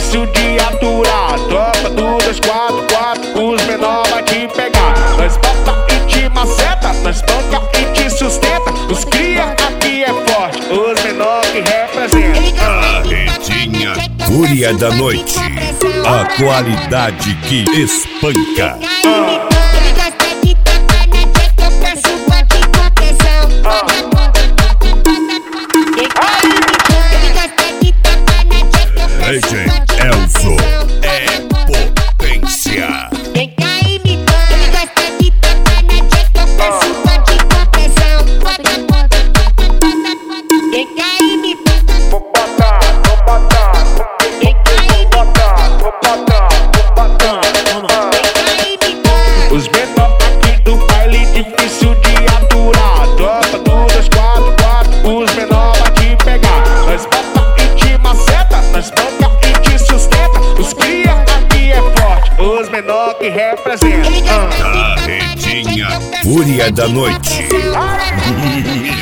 difícil de aturar. Tropa do 244, os menor vai te pegar. Nós bota e te maceta, nós banca e te sustenta. Os cria aqui é forte, os menor que representa. A Redinha Fúria da Noite, a qualidade que espanca. DJ Elzo é potência. Quem cai me toca, gosta de tocar na jeca, eu peço bote com pressão. Quem cai me toca, Vou botar, vou botar. quem cai me toca, Vou botar, vou botar. quem cai me toca. Os menor aqui do baile difícil de aturar. Tropa do 244, os menor vai te pegar. Nós bota e te maceta, nós banca e te sustenta. Os cria aqui é forte, os menor que representa. A Redinha Fúria da Noite.